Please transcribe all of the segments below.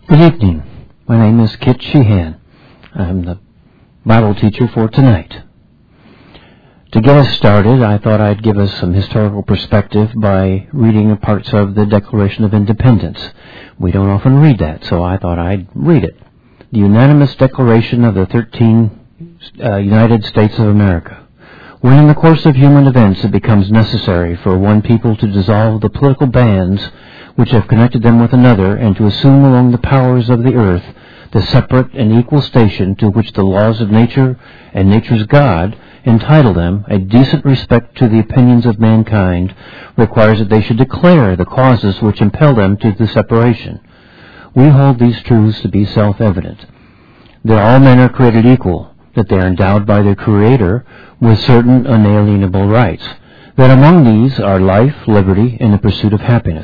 Good evening. My name is Kit Sheehan. I'm the Bible teacher for tonight. To get us started, I thought I'd give us some historical perspective by reading parts of the Declaration of Independence. We don't often read that, so I thought I'd read it. The unanimous declaration of the 13 United States of America. When in the course of human events it becomes necessary for one people to dissolve the political bands which have connected them with another, and to assume among the powers of the earth the separate and equal station to which the laws of nature and nature's God entitle them, a decent respect to the opinions of mankind requires that they should declare the causes which impel them to the separation. We hold these truths to be self-evident: that all men are created equal, that they are endowed by their Creator with certain unalienable rights, that among these are life, liberty, and the pursuit of happiness.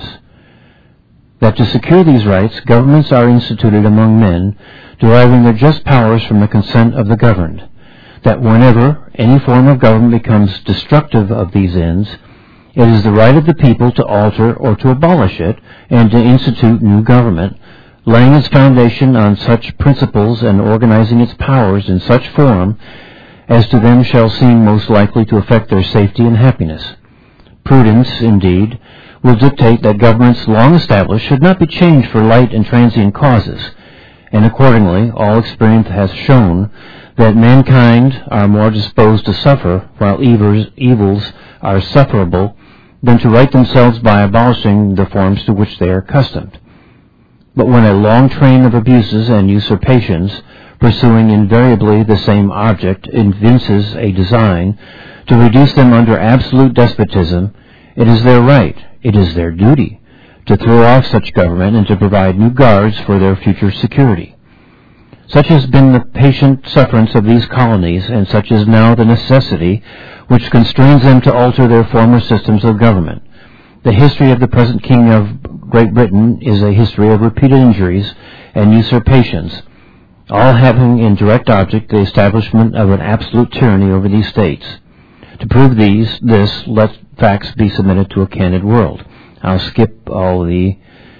That to secure these rights, governments are instituted among men, deriving their just powers from the consent of the governed. That whenever any form of government becomes destructive of these ends, it is the right of the people to alter or to abolish it, and to institute new government, laying its foundation on such principles and organizing its powers in such form as to them shall seem most likely to affect their safety and happiness. Prudence, indeed, will dictate that governments long established should not be changed for light and transient causes, and accordingly all experience has shown that mankind are more disposed to suffer while evils are sufferable than to right themselves by abolishing the forms to which they are accustomed. But when a long train of abuses and usurpations, pursuing invariably the same object, evinces a design to reduce them under absolute despotism, it is their right, it is their duty, to throw off such government and to provide new guards for their future security. Such has been the patient sufferance of these colonies, and such is now the necessity which constrains them to alter their former systems of government. The history of the present King of Great Britain is a history of repeated injuries and usurpations, all having in direct object the establishment of an absolute tyranny over these states. To prove this, let facts be submitted to a candid world. I'll skip all the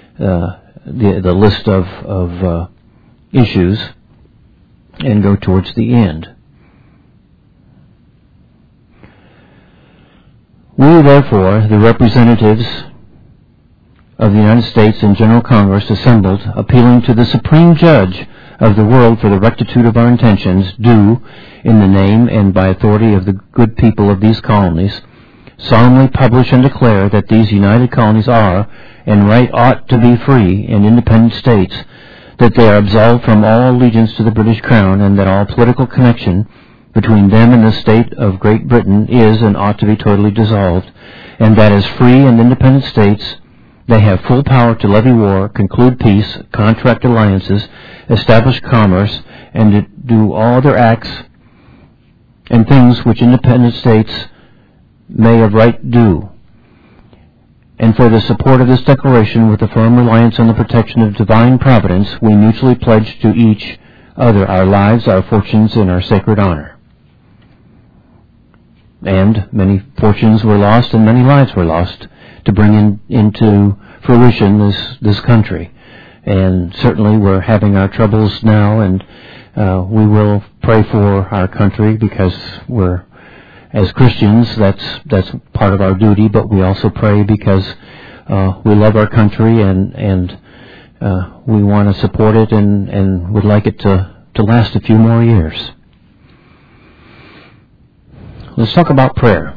list of issues and go towards the end. We, therefore, the representatives of the United States in General Congress assembled, appealing to the Supreme Judge of the world for the rectitude of our intentions, do, in the name and by authority of the good people of these colonies, solemnly publish and declare that these united colonies are, and right ought to be, free and independent states, that they are absolved from all allegiance to the British Crown, and that all political connection between them and the state of Great Britain is and ought to be totally dissolved, and that as free and independent states they have full power to levy war, conclude peace, contract alliances, establish commerce, and to do all other acts and things which independent states may of right do. And for the support of this declaration, with a firm reliance on the protection of divine providence, we mutually pledge to each other our lives, our fortunes, and our sacred honor. And many fortunes were lost and many lives were lost to bring into fruition this country. And certainly we're having our troubles now, and we will pray for our country, because we're, as Christians, that's part of our duty, but we also pray because we love our country and we want to support it and would like it to last a few more years. Let's talk about prayer.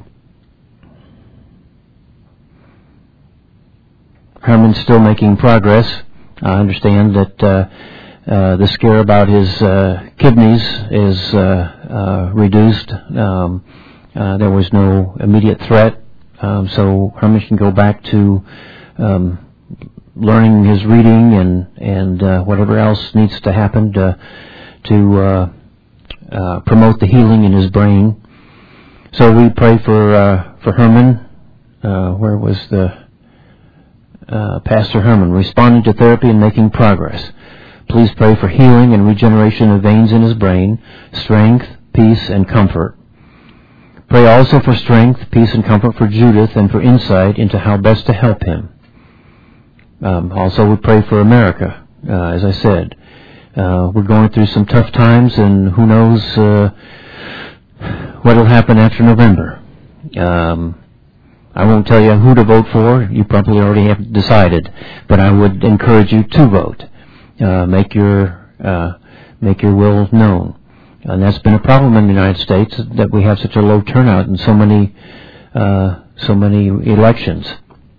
Herman's still making progress. I understand that the scare about his kidneys is reduced. There was no immediate threat, so Herman can go back to learning his reading and whatever else needs to happen to promote the healing in his brain. So we pray for Herman. Where was the Pastor Herman? Responding to therapy and making progress. Please pray for healing and regeneration of veins in his brain, strength, peace, and comfort. Pray also for strength, peace, and comfort for Judith, and for insight into how best to help him. Also, we pray for America As I said, we're going through some tough times, and who knows what will happen after November. I won't tell you who to vote for. You probably already have decided, but I would encourage you to vote. Make your will known. And that's been a problem in the United States, that we have such a low turnout in so many elections.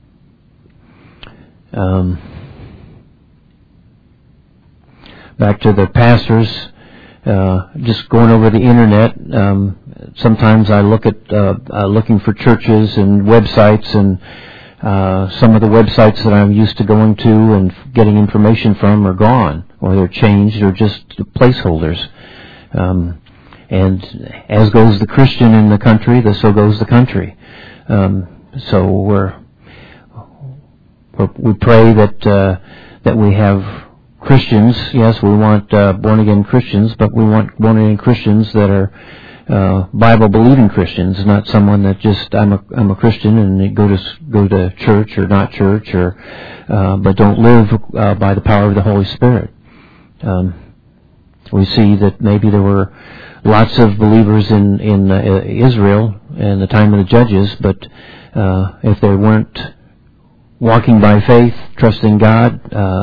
Back to the pastors, just going over the internet. Sometimes I look at looking for churches and websites, and some of the websites that I'm used to going to and getting information from are gone, or they're changed, or just placeholders. And as goes the Christian in the country, so goes the country. So we pray that we have Christians. Yes, we want born again Christians, but we want born again Christians that are Bible believing Christians, not someone that just I'm a Christian and they go to church or not church, or but don't live by the power of the Holy Spirit. We see that maybe there were lots of believers in Israel in the time of the judges, but if they weren't walking by faith, trusting God,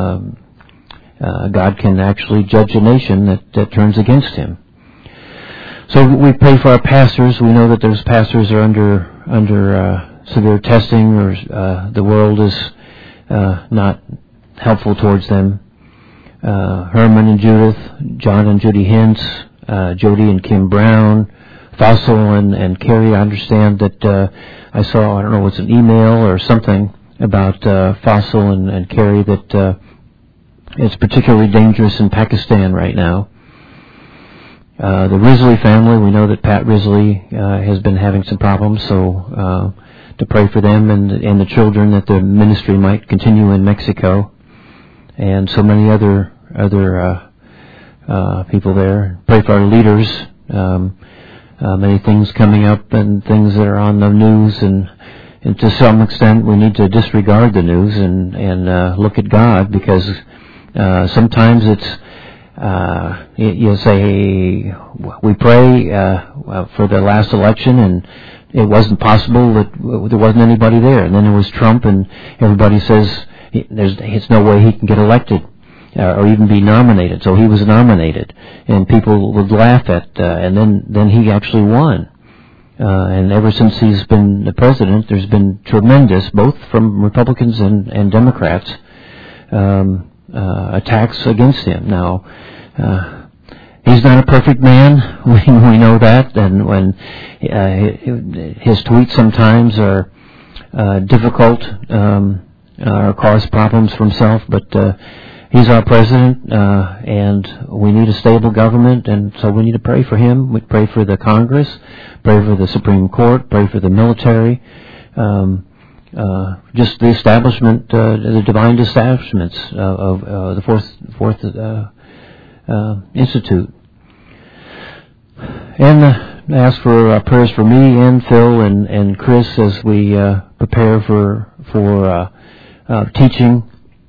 God can actually judge a nation that turns against Him. So we pray for our pastors. We know that those pastors are under severe testing, or the world is not helpful towards them. Herman and Judith, John and Judy Hintz, Jody and Kim Brown, Fossil and Carrie. I understand that I saw, I don't know, it's an email or something about Fossil and Carrie, that it's particularly dangerous in Pakistan right now. The Risley family, we know that Pat Risley has been having some problems, so to pray for them and the children, that the ministry might continue in Mexico, and so many other people there. Pray for our leaders. Many things coming up and things that are on the news, and to some extent we need to disregard the news and look at God, because sometimes it's you say we pray for the last election, and it wasn't possible that there wasn't anybody there, and then there was Trump, and everybody says there's no way he can get elected or even be nominated. So he was nominated, and people would laugh at, and then he actually won. And ever since he's been the president, there's been tremendous, both from Republicans and Democrats, attacks against him. Now, he's not a perfect man. We know that, and when his tweets sometimes are difficult, or cause problems for himself, but he's our president, and we need a stable government, and so we need to pray for him. We pray for the Congress, pray for the Supreme Court, pray for the military, just the establishment, the divine establishments of the Fourth Institute. And ask for prayers for me and Phil and Chris as we prepare for teaching.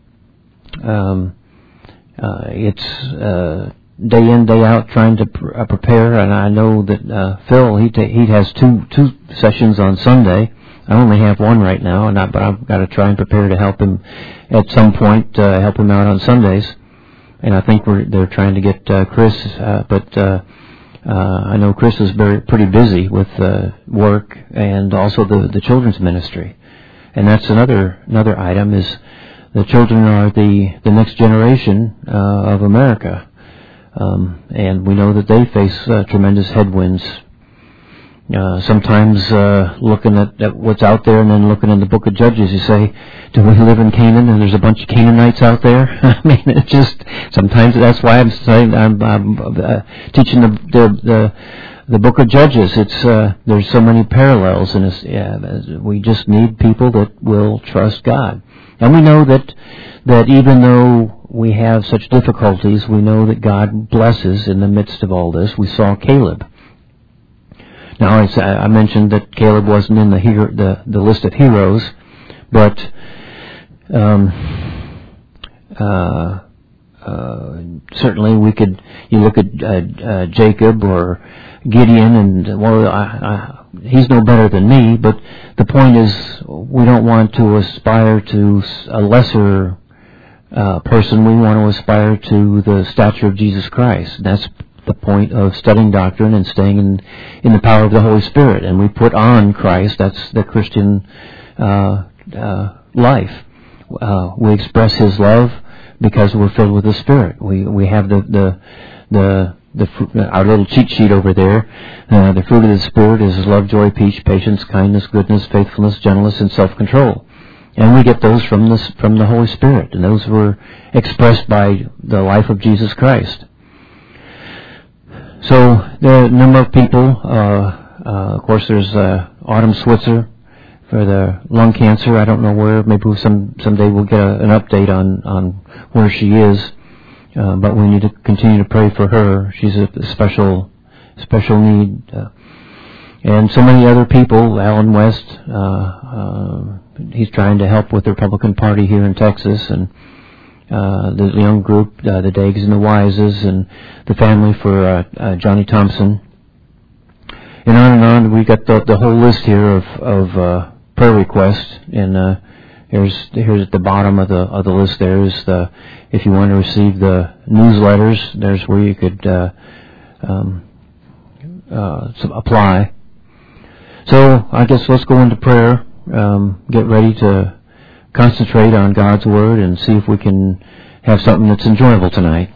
It's day in, day out trying to prepare, and I know that Phil he has two sessions on Sunday. I only have one right now, but I've got to try and prepare to help him at some point, help him out on Sundays. And I think they're trying to get Chris, but I know Chris is pretty busy with work and also the children's ministry. And that's another item, is the children are the next generation of America, and we know that they face tremendous headwinds. Sometimes looking at what's out there, and then looking in the book of Judges, you say, do we live in Canaan and there's a bunch of Canaanites out there? I mean, it's just, sometimes that's why I'm saying I'm teaching the book of Judges. It's there's so many parallels, and we just need people that will trust God. And we know that even though we have such difficulties, we know that God blesses in the midst of all this. We saw Caleb. Now, I mentioned that Caleb wasn't in the list of heroes, but certainly you look at Jacob or Gideon, and he's no better than me, but the point is we don't want to aspire to a lesser person. We want to aspire to the stature of Jesus Christ. That's the point of studying doctrine and staying in the power of the Holy Spirit. And we put on Christ. That's the Christian life. We express His love because we're filled with the Spirit. We have our little cheat sheet over there. The fruit of the Spirit is love, joy, peace, patience, kindness, goodness, faithfulness, gentleness, and self-control. And we get those from the Holy Spirit, and those were expressed by the life of Jesus Christ. So there are a number of people. Of course, there's Autumn Switzer for the lung cancer. I don't know where. Maybe someday we'll get an update on where she is. But we need to continue to pray for her. She's a special need. And so many other people. Alan West, he's trying to help with the Republican Party here in Texas, and the young group, the Daigs and the Wises, and the family for Johnny Thompson. And on. We got the whole list here of prayer requests, and here's at the bottom of the list. There's if you want to receive the newsletters, there's where you could apply. So I guess let's go into prayer. Get ready to concentrate on God's Word and see if we can have something that's enjoyable tonight.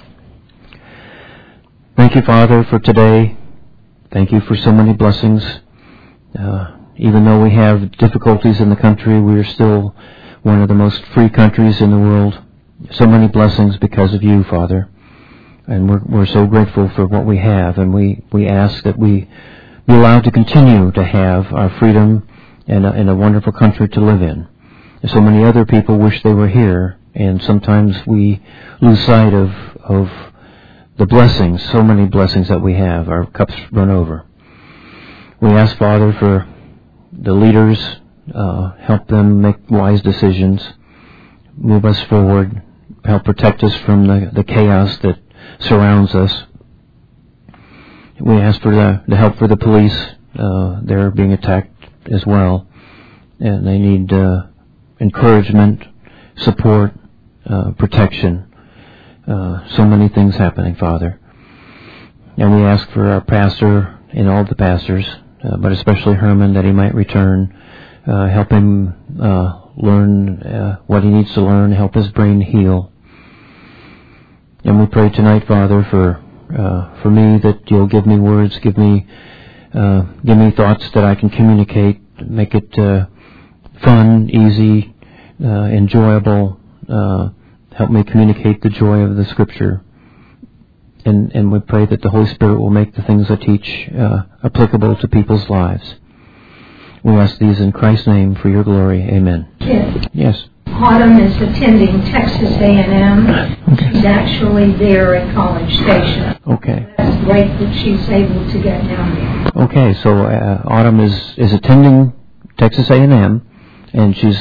Thank you, Father, for today. Thank you for so many blessings. Even though we have difficulties in the country, we are still one of the most free countries in the world. So many blessings because of you, Father. And we're so grateful for what we have, and we ask that we be allowed to continue to have our freedom and a wonderful country to live in. So many other people wish they were here, and sometimes we lose sight of the blessings, so many blessings that we have. Our cups run over. We ask, Father, for the leaders, help them make wise decisions, move us forward, help protect us from the chaos that surrounds us. We ask for the help for the police. They're being attacked as well, and they need encouragement, support, protection. So many things happening, Father. And we ask for our pastor and all the pastors, but especially Herman, that he might return. Help him learn what he needs to learn, help his brain heal. And we pray tonight, Father, for me, that you'll give me words, give me thoughts that I can communicate, make it fun, easy, enjoyable. Help me communicate the joy of the Scripture. And we pray that the Holy Spirit will make the things I teach applicable to people's lives. We ask these in Christ's name for your glory. Amen. Yes. Autumn is attending Texas A&M. Okay. She's actually there at College Station. Okay. That's great that she's able to get down there. Okay, so Autumn is attending Texas A&M, and she's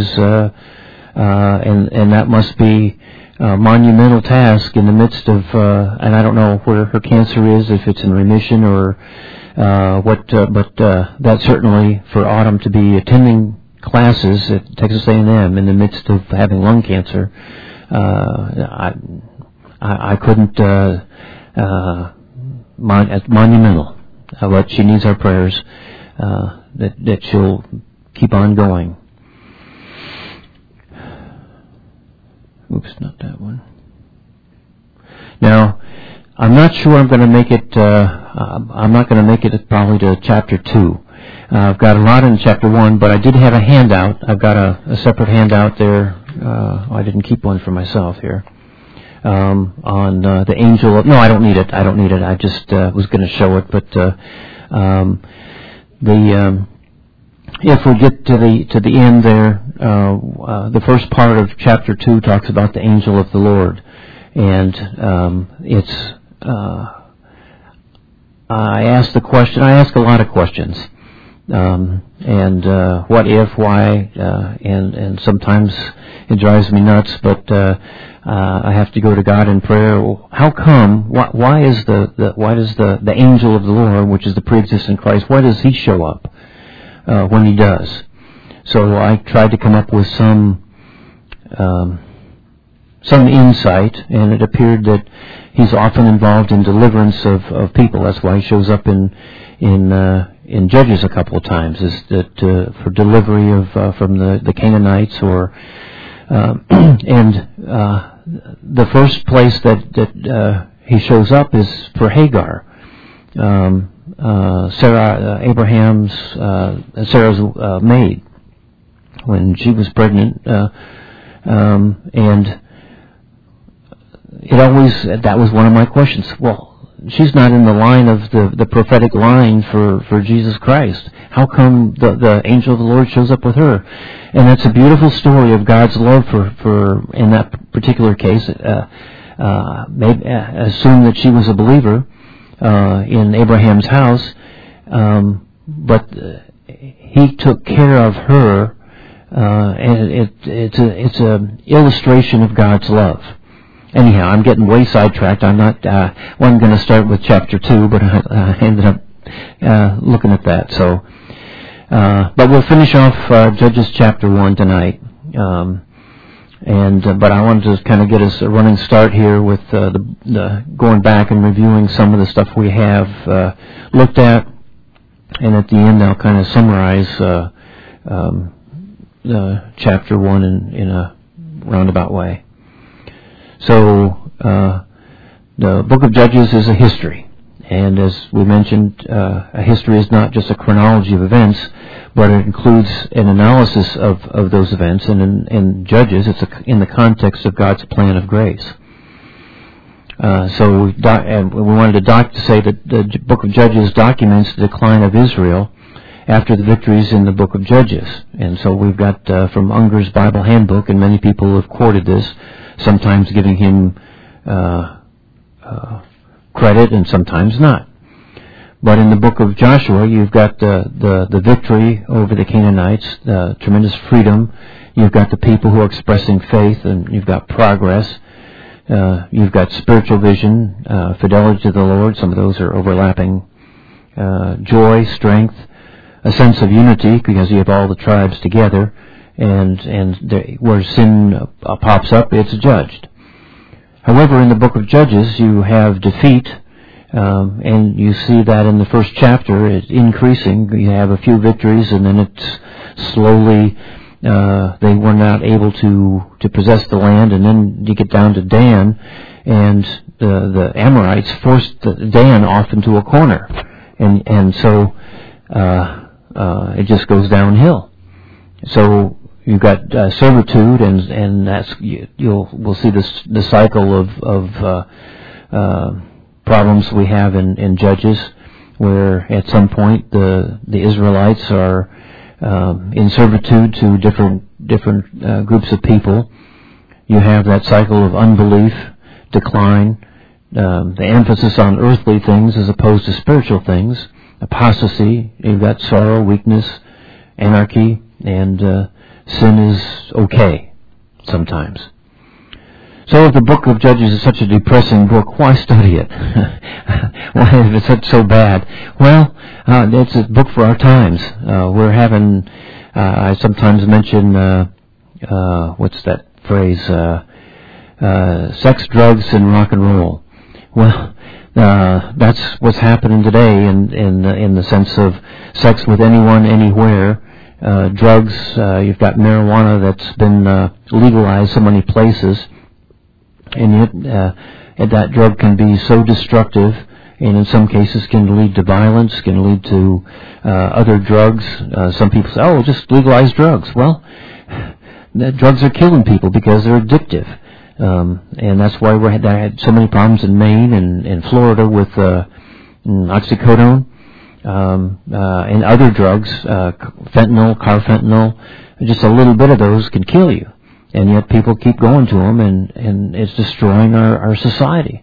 and that must be a monumental task in the midst of and I don't know where her cancer is, if it's in remission or what, but that certainly for Autumn to be attending classes at Texas A&M in the midst of having lung cancer, I couldn't. Monumental. But she needs our prayers that she'll keep on going. Oops, not that one. Now, I'm not sure I'm going to make it. I'm not going to make it probably to chapter 2. I've got a lot in chapter 1, but I did have a handout. I've got a separate handout there. I didn't keep one for myself here. On the angel of... No, I don't need it. I just was going to show it, but if we get to the end there, the first part of chapter 2 talks about the angel of the Lord, and I ask a lot of questions. and what if, why, and sometimes it drives me nuts, but I have to go to God in prayer. How come? Why does the angel of the Lord, which is the pre-existent Christ, why does he show up when he does? So I tried to come up with some insight, and it appeared that he's often involved in deliverance of people. That's why he shows up in Judges a couple of times, is that for delivery of from the Canaanites, or and the first place that he shows up is for Hagar, Sarah's maid, when she was pregnant, and that was one of my questions. Well, she's not in the line of the prophetic line for Jesus Christ. How come the angel of the Lord shows up with her? And that's a beautiful story of God's love for in that particular case. Maybe assume that she was a believer in Abraham's house, but he took care of her, and it's an illustration of God's love. Anyhow, I'm getting way sidetracked. I'm not. Wasn't going to start with chapter 2, but I ended up looking at that. So, but we'll finish off Judges chapter 1 tonight. But I wanted to kind of get us a running start here with the going back and reviewing some of the stuff we have looked at, and at the end I'll kind of summarize chapter 1 in a roundabout way. So, the book of Judges is a history. And as we mentioned, a history is not just a chronology of events, but it includes an analysis of those events. And in Judges, it's in the context of God's plan of grace. So we wanted to say that the book of Judges documents the decline of Israel after the victories in the book of Judges. And so we've got from Unger's Bible Handbook, and many people have quoted this, sometimes giving him credit and sometimes not. But in the book of Joshua, you've got the victory over the Canaanites, the tremendous freedom. You've got the people who are expressing faith, and you've got progress. You've got spiritual vision, fidelity to the Lord. Some of those are overlapping. Joy, strength, a sense of unity, because you have all the tribes together. And where sin pops up, it's judged. However, in the book of Judges, you have defeat, and you see that in the first chapter, it's increasing. You have a few victories, and then it's slowly, they were not able to possess the land, and then you get down to Dan, and the Amorites forced Dan off into a corner, and so it just goes downhill. So you've got servitude, and that's we'll see the cycle of problems we have in Judges, where at some point the Israelites are in servitude to different groups of people. You have that cycle of unbelief, decline, the emphasis on earthly things as opposed to spiritual things, apostasy. You've got sorrow, weakness, anarchy, and sin is okay sometimes. So if the book of Judges is such a depressing book, why study it? Why is it so bad? Well, it's a book for our times. We're having, I sometimes mention, what's that phrase? Sex, drugs, and rock and roll. Well, that's what's happening today in the sense of sex with anyone, anywhere. Drugs, you've got marijuana that's been legalized so many places, and yet that drug can be so destructive, and in some cases can lead to violence, can lead to other drugs. Some people say, oh, just legalize drugs. Well, drugs are killing people because they're addictive, and that's why I had so many problems in Maine and in Florida with oxycodone. And other drugs, fentanyl, carfentanil, just a little bit of those can kill you. And yet people keep going to them, and it's destroying our society.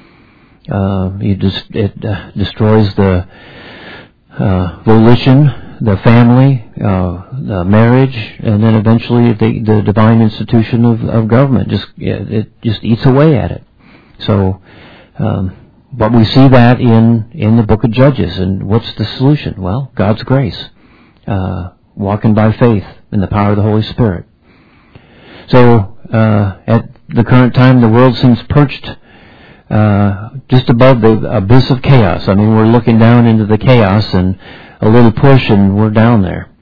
It destroys the volition, the family, the marriage, and then eventually the divine institution of government. It just eats away at it. So, but we see that in the book of Judges. And what's the solution? Well, God's grace, walking by faith in the power of the Holy Spirit. So, at the current time, the world seems perched just above the abyss of chaos. I mean, we're looking down into the chaos, and a little push, and we're down there.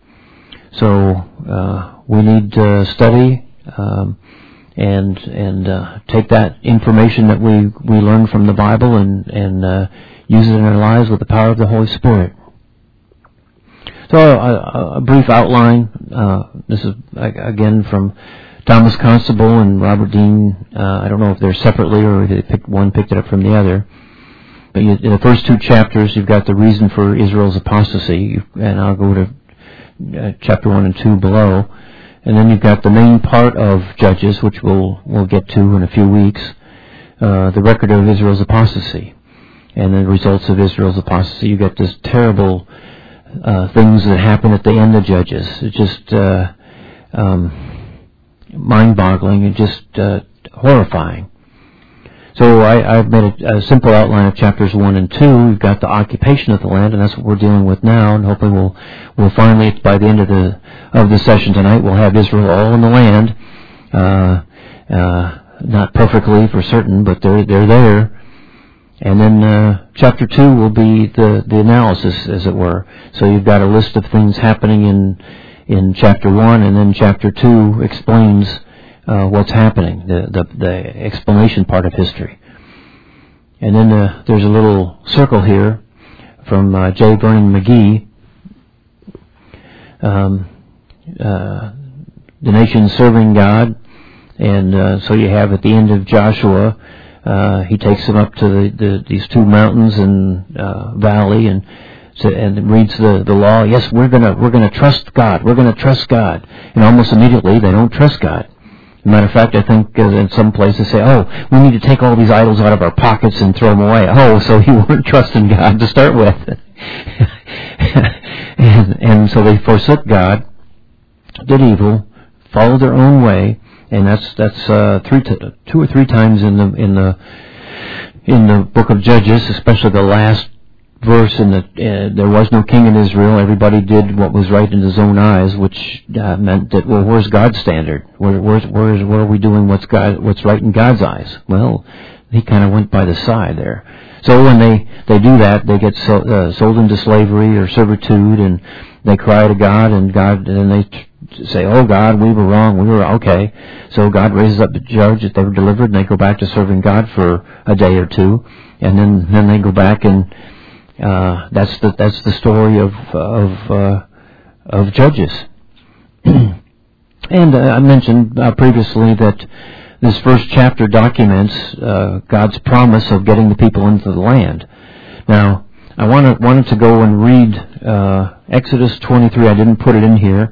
So we need to study and take that information that we learn from the Bible and use it in our lives with the power of the Holy Spirit. So a brief outline. This is again from Thomas Constable and Robert Dean. I don't know if they're separately or if one picked it up from the other. But in the first two chapters, you've got the reason for Israel's apostasy, and I'll go to chapter 1 and 2 below. And then you've got the main part of Judges, which we'll get to in a few weeks, the record of Israel's apostasy. And the results of Israel's apostasy. You get this terrible things that happen at the end of Judges. It's just mind-boggling and just horrifying. So I've made a simple outline of chapters 1 and 2. We've got the occupation of the land, and that's what we're dealing with now. And hopefully we'll finally, by the end of the session tonight, we'll have Israel all in the land. Not perfectly for certain, but they're there. And then chapter 2 will be the analysis, as it were. So you've got a list of things happening in chapter 1, and then chapter 2 explains what's happening, the explanation part of history. And then there's a little circle here from J. Vernon McGee. The nation serving God, and so you have at the end of Joshua, he takes them up to these two mountains and valley, and reads the law. Yes, we're gonna trust God. We're gonna trust God, and almost immediately they don't trust God. As a matter of fact, I think in some places say, "Oh, we need to take all these idols out of our pockets and throw them away." Oh, so you weren't trusting God to start with, and so they forsook God, did evil, followed their own way, and that's 2 or 3 times in the book of Judges, especially the last verse in there was no king in Israel. Everybody did what was right in his own eyes, which meant that, well, where's God's standard? Where are we doing what's right in God's eyes? Well, he kind of went by the side there. So when they do that, they get sold into slavery or servitude, and they cry to God, and then they say, "Oh God, we were wrong. We were okay." So God raises up the judge that they were delivered, and they go back to serving God for a day or two, and then they go back and. That's the story of Judges. And I mentioned previously that this first chapter documents God's promise of getting the people into the land. Now, I wanted to go and read Exodus 23. I didn't put it in here.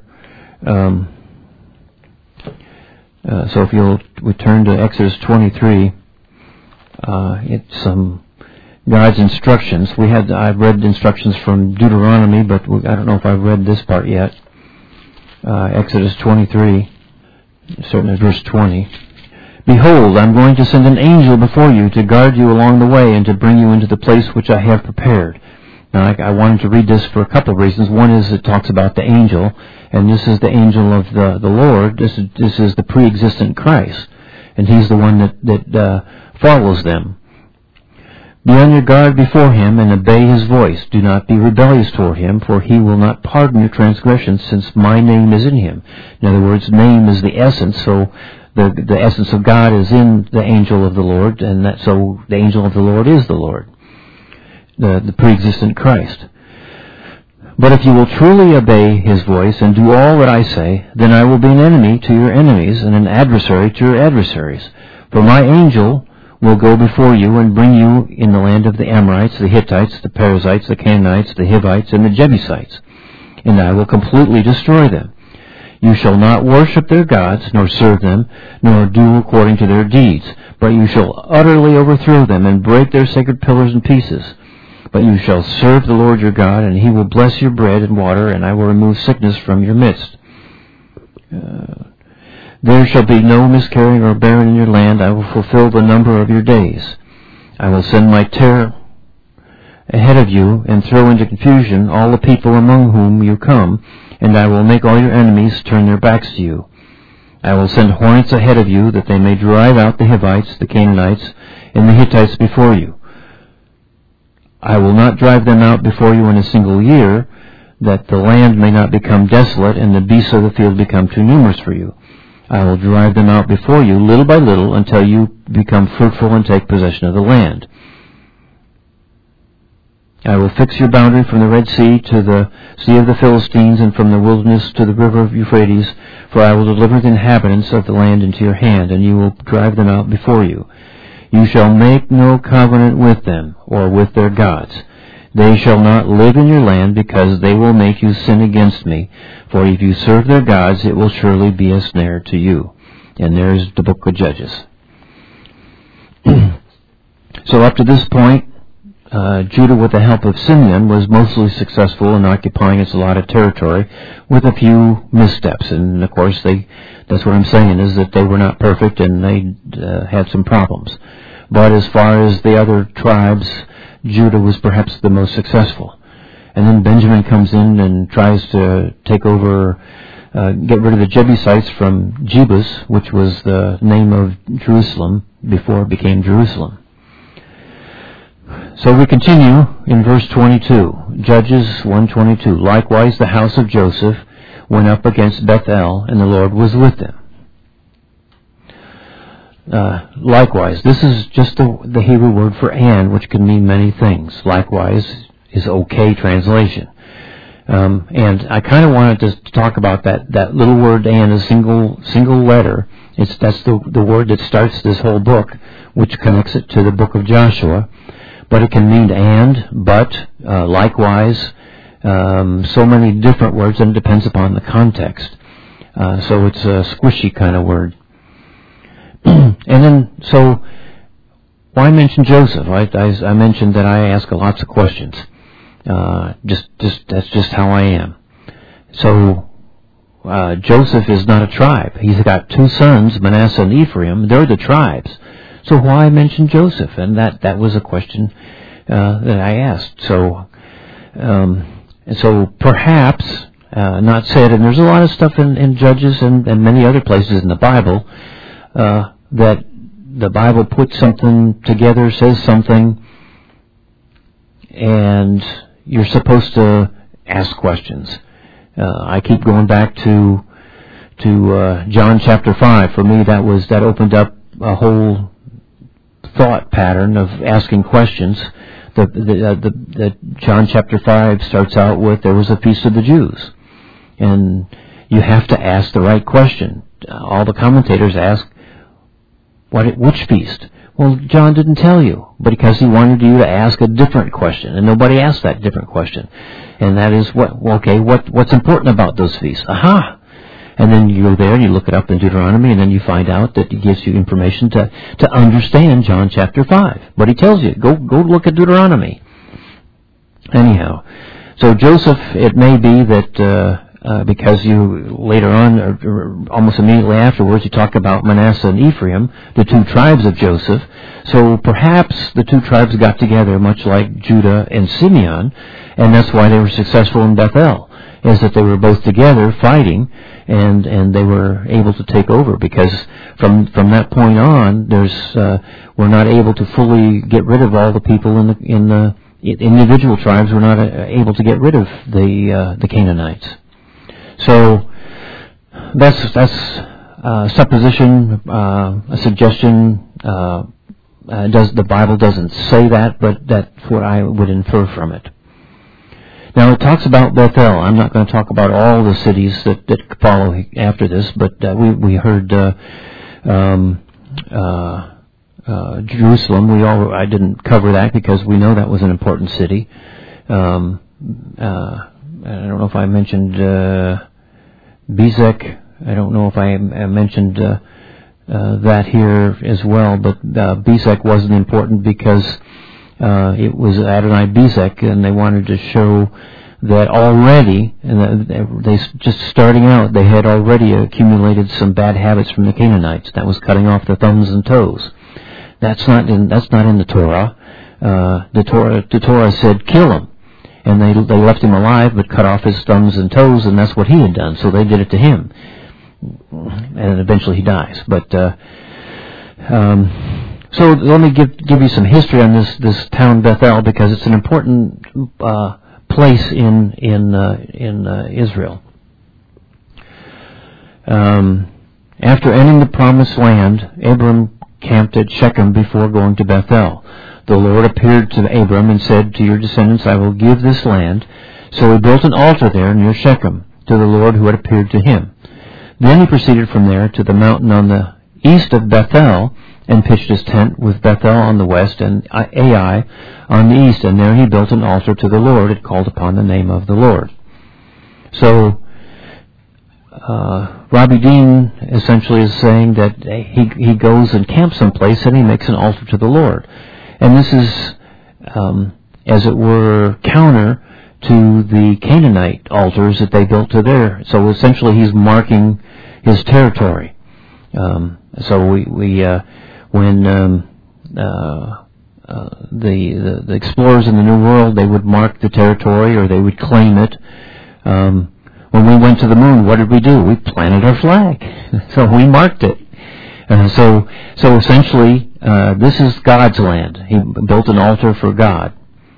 So if you'll return to Exodus 23, it's some God's instructions. I've read instructions from Deuteronomy, but I don't know if I've read this part yet. Exodus 23, starting at verse 20. "Behold, I'm going to send an angel before you to guard you along the way and to bring you into the place which I have prepared." Now, I wanted to read this for a couple of reasons. One is it talks about the angel, and this is the angel of the Lord. This is the pre-existent Christ, and he's the one that follows them. "Be on your guard before him and obey his voice. Do not be rebellious toward him, for he will not pardon your transgressions, since my name is in him." In other words, name is the essence, so the essence of God is in the angel of the Lord, and so the angel of the Lord is the Lord, the pre-existent Christ. "But if you will truly obey his voice and do all that I say, then I will be an enemy to your enemies and an adversary to your adversaries. For my angel will go before you and bring you in the land of the Amorites, the Hittites, the Perizzites, the Canaanites, the Hivites, and the Jebusites, and I will completely destroy them. You shall not worship their gods, nor serve them, nor do according to their deeds, but you shall utterly overthrow them and break their sacred pillars in pieces. But you shall serve the Lord your God, and he will bless your bread and water, and I will remove sickness from your midst. There shall be no miscarrying or barren in your land. I will fulfill the number of your days. I will send my terror ahead of you, and throw into confusion all the people among whom you come, and I will make all your enemies turn their backs to you. I will send hornets ahead of you, that they may drive out the Hivites, the Canaanites, and the Hittites before you. I will not drive them out before you in a single year, that the land may not become desolate, and the beasts of the field become too numerous for you. I will drive them out before you, little by little, until you become fruitful and take possession of the land. I will fix your boundary from the Red Sea to the Sea of the Philistines, and from the wilderness to the river of Euphrates, for I will deliver the inhabitants of the land into your hand, and you will drive them out before you. You shall make no covenant with them, or with their gods. They shall not live in your land, because they will make you sin against me. For if you serve their gods, it will surely be a snare to you. And there's the book of Judges. So up to this point, Judah, with the help of Simeon, was mostly successful in occupying its allotted territory, with a few missteps. And of course, that's what I'm saying, is that they were not perfect, and they had some problems. But as far as the other tribes, Judah was perhaps the most successful. And then Benjamin comes in and tries to take over, get rid of the Jebusites from Jebus, which was the name of Jerusalem before it became Jerusalem. So we continue in verse 22, Judges 1:22. Likewise the house of Joseph went up against Bethel, and the Lord was with them. Likewise, this is just the Hebrew word for and, which can mean many things. Likewise is okay translation. And I kind of wanted to talk about that little word and, a single letter. That's the word that starts this whole book, which connects it to the book of Joshua. But it can mean and, but, likewise, so many different words, and it depends upon the context. So it's a squishy kind of word. And then, so, why mention Joseph? I mentioned that I ask lots of questions. That's just how I am. So, Joseph is not a tribe. He's got two sons, Manasseh and Ephraim. They're the tribes. So why mention Joseph? And that was a question that I asked. So, perhaps not said. And there's a lot of stuff in Judges and many other places in the Bible that the Bible puts something together, says something, and you're supposed to ask questions. I keep going back to John chapter 5. For me, that opened up a whole thought pattern of asking questions. The John chapter 5 starts out with, there was a feast of the Jews. And you have to ask the right question. All the commentators ask, which feast? Well, John didn't tell you, but because he wanted you to ask a different question, and nobody asked that different question. And that is, what's important about those feasts? Aha! And then you go there and you look it up in Deuteronomy, and then you find out that it gives you information to understand John chapter 5. But he tells you, go look at Deuteronomy. Anyhow, so Joseph, it may be that because you later on, or almost immediately afterwards, you talk about Manasseh and Ephraim, the two tribes of Joseph. So perhaps the two tribes got together, much like Judah and Simeon, and that's why they were successful in Bethel, is that they were both together fighting, and they were able to take over, because from that point on, we're not able to fully get rid of all the people in the individual tribes. We're not able to get rid of the Canaanites. So that's a supposition, a suggestion. The Bible doesn't say that, but that's what I would infer from it. Now it talks about Bethel. I'm not going to talk about all the cities that follow after this, but we heard Jerusalem. I didn't cover that because we know that was an important city. I don't know if I mentioned Bezek. I don't know if I mentioned that here as well, but Bezek wasn't important because It was Adonai Bezek, and they wanted to show that already, and they just starting out, they had already accumulated some bad habits from the Canaanites. That was cutting off the thumbs and toes. That's not in the Torah. The Torah said kill him, and they left him alive but cut off his thumbs and toes, and that's what he had done. So they did it to him, and eventually he dies. But so let me give you some history on this town Bethel, because it's an important place in Israel. After entering the promised land, Abram camped at Shechem before going to Bethel. The Lord appeared to Abram and said, "To your descendants I will give this land." So he built an altar there near Shechem to the Lord who had appeared to him. Then he proceeded from there to the mountain on the east of Bethel, and pitched his tent with Bethel on the west and Ai on the east, and there he built an altar to the Lord and called upon the name of the Lord. So Robbie Dean essentially is saying that he goes and camps someplace and he makes an altar to the Lord. And this is, as it were, counter to the Canaanite altars that they built to their. So essentially he's marking his territory. When the explorers in the New World, they would mark the territory or they would claim it. When we went to the moon, what did we do? We planted our flag. So we marked it. So essentially, this is God's land. He built an altar for God.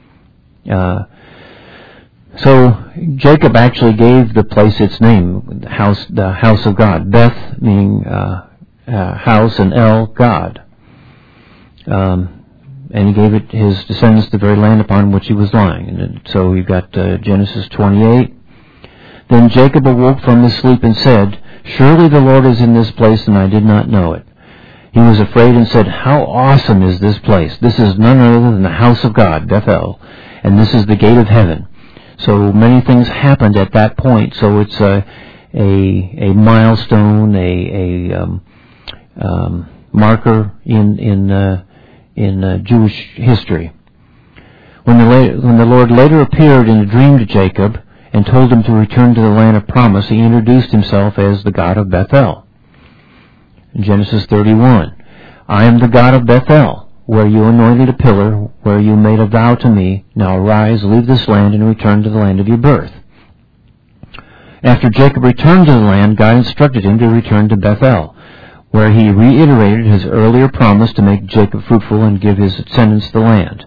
So Jacob actually gave the place its name, the house of God. Beth meaning house, and El, God. And he gave it his descendants the very land upon which he was lying. And so we've got Genesis 28. Then Jacob awoke from his sleep and said, "Surely the Lord is in this place, and I did not know it." He was afraid and said, "How awesome is this place! This is none other than the house of God, Bethel, and this is the gate of heaven." So many things happened at that point. So it's a milestone, a marker in Jewish history. When the Lord later appeared in a dream to Jacob and told him to return to the land of promise, he introduced himself as the God of Bethel. In Genesis 31, "I am the God of Bethel, where you anointed a pillar, where you made a vow to me. Now arise, leave this land, and return to the land of your birth." After Jacob returned to the land, God instructed him to return to Bethel, where he reiterated his earlier promise to make Jacob fruitful and give his descendants the land.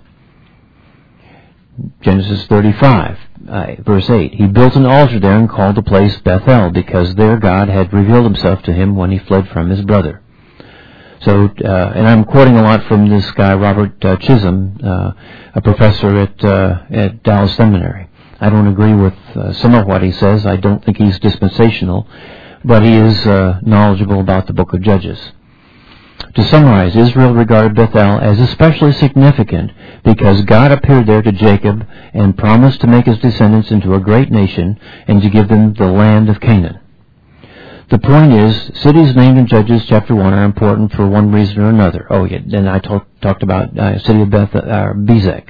Genesis 35, verse 8, "He built an altar there and called the place Bethel, because there God had revealed himself to him when he fled from his brother." So, and I'm quoting a lot from this guy, Robert Chisholm, a professor at Dallas Seminary. I don't agree with some of what he says. I don't think he's dispensational, but he is knowledgeable about the book of Judges. To summarize, Israel regarded Bethel as especially significant because God appeared there to Jacob and promised to make his descendants into a great nation and to give them the land of Canaan. The point is, cities named in Judges chapter 1 are important for one reason or another. Oh, yeah, then I talked about city of Bezek.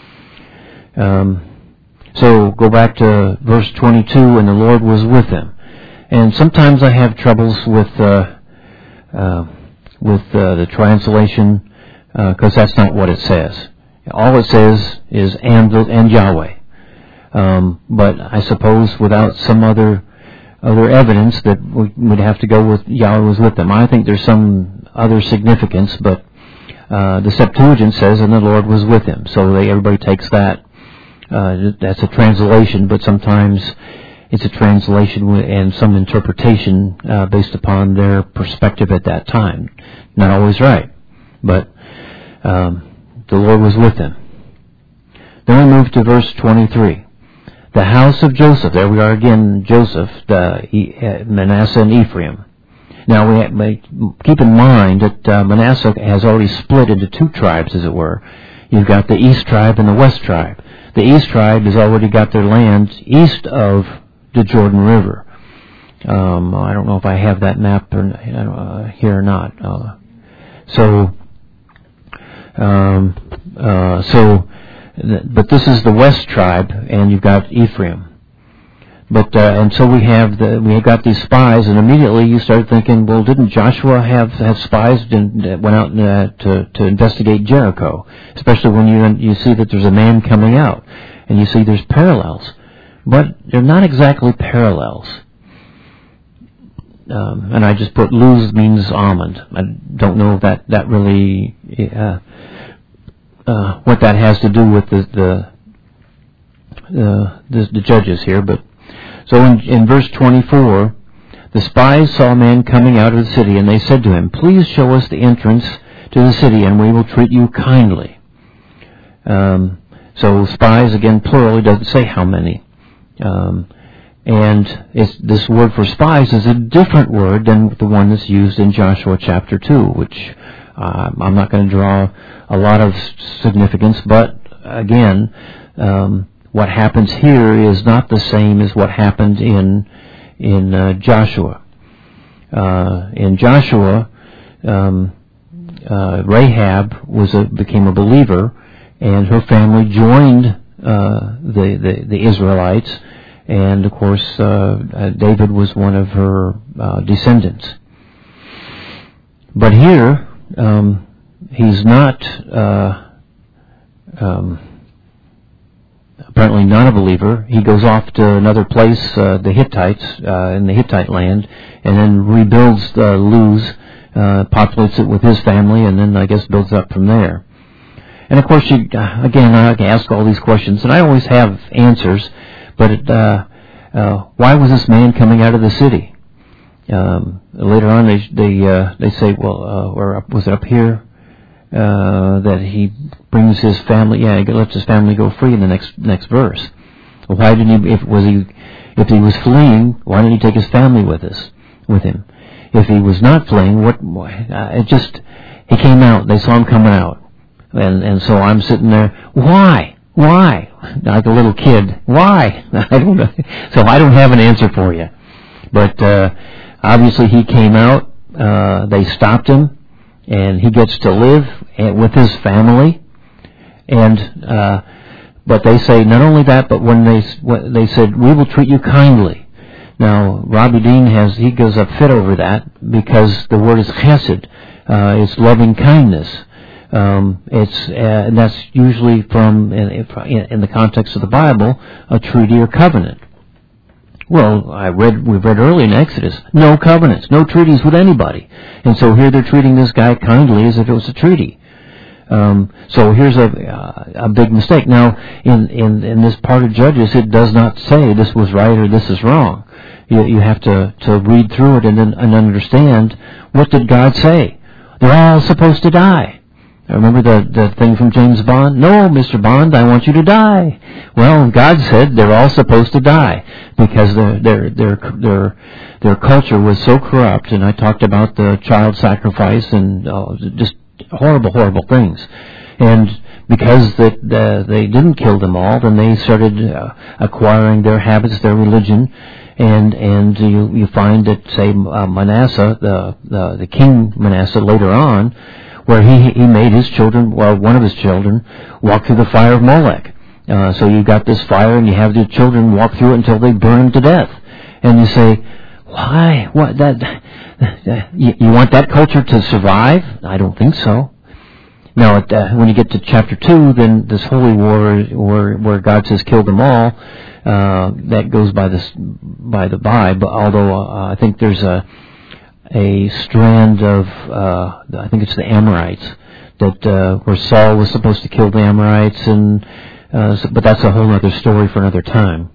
So go back to verse 22, "And the Lord was with them." And sometimes I have troubles with the translation, because that's not what it says. All it says is and Yahweh. But I suppose without some other evidence that we'd have to go with Yahweh was with them. I think there's some other significance, but the Septuagint says, "And the Lord was with him." So everybody takes that. That's a translation, but sometimes it's a translation and some interpretation based upon their perspective at that time. Not always right, but the Lord was with them. Then we move to verse 23. The house of Joseph. There we are again, Joseph, Manasseh and Ephraim. Now we keep in mind that Manasseh has already split into two tribes, as it were. You've got the east tribe and the west tribe. The east tribe has already got their land east of the Jordan River. I don't know if I have that map here or not. But this is the west tribe, and you've got Ephraim. But and so we have got these spies, and immediately you start thinking, well, didn't Joshua have spies that went out to investigate Jericho? Especially when you see that there's a man coming out, and you see there's parallels, but they're not exactly parallels. And I just put Luz means almond. I don't know if that really what that has to do with the judges here, but. So in verse 24, the spies saw a man coming out of the city, and they said to him, "Please show us the entrance to the city, and we will treat you kindly." So spies, again, plural, it doesn't say how many. And this word for spies is a different word than the one that's used in Joshua chapter 2, which I'm not going to draw a lot of significance, but again, what happens here is not the same as what happened in Joshua. In Joshua, Rahab became a believer, and her family joined the Israelites, and of course David was one of her descendants. But here, he's not. Apparently not a believer. He goes off to another place, the Hittites, in the Hittite land, and then rebuilds Luz, populates it with his family, and then I guess builds up from there. And of course, I ask all these questions, and I always have answers, but why was this man coming out of the city? Later on, they say, well, or was it up here? That he brings his family, he lets his family go free in the next verse. Well, why didn't he? If he was fleeing, why didn't he take his family with him? If he was not fleeing, he came out. They saw him coming out, and so I'm sitting there. Why? Like a little kid. Why? I don't know. So I don't have an answer for you. But obviously he came out. They stopped him. And he gets to live with his family, but they say not only that, but when they said, "We will treat you kindly." Now, Robbie Dean goes up fit over that because the word is chesed, it's loving kindness. And that's usually from in the context of the Bible a treaty or covenant. Well, we've read early in Exodus, no covenants, no treaties with anybody. And so here they're treating this guy kindly as if it was a treaty. So here's a big mistake. Now, in this part of Judges, it does not say this was right or this is wrong. You have to read through it and understand, what did God say? They're all supposed to die. Remember the thing from James Bond? No, Mr. Bond, I want you to die. Well, God said they're all supposed to die because their culture was so corrupt. And I talked about the child sacrifice and just horrible things. And because they didn't kill them all, then they started acquiring their habits, their religion. And you find that, say, Manasseh, the king Manasseh, later on, where he made his children, one of his children, walk through the fire of Molech. So you've got this fire, and you have the children walk through it until they burn to death. And you say, why? What? You want that culture to survive? I don't think so. Now, when you get to chapter 2, then this holy war, where God says kill them all, that goes by the by. But although I think there's a strand of, I think it's the Amorites, that where Saul was supposed to kill the Amorites, but that's a whole other story for another time.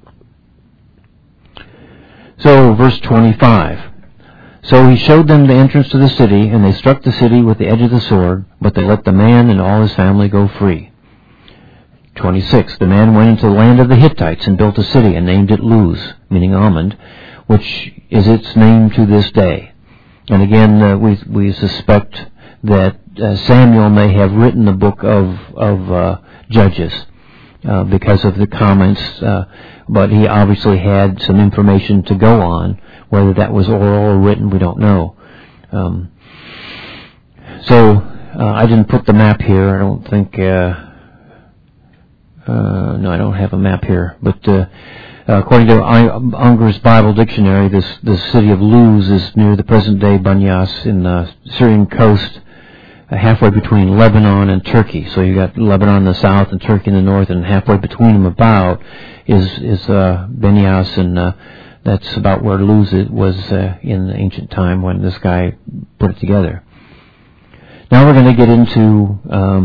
So, verse 25. So he showed them the entrance to the city, and they struck the city with the edge of the sword, but they let the man and all his family go free. 26. The man went into the land of the Hittites and built a city and named it Luz, meaning almond, which is its name to this day. And again, we suspect that Samuel may have written the book of Judges because of the comments, but he obviously had some information to go on. Whether that was oral or written, we don't know. So I didn't put the map here. I don't think. No, I don't have a map here. But according to Unger's Bible Dictionary, this city of Luz is near the present-day Banyas in the Syrian coast, halfway between Lebanon and Turkey. So you got Lebanon in the south and Turkey in the north, and halfway between them about is Banyas, and that's about where Luz was in ancient time when this guy put it together. Now we're going to get into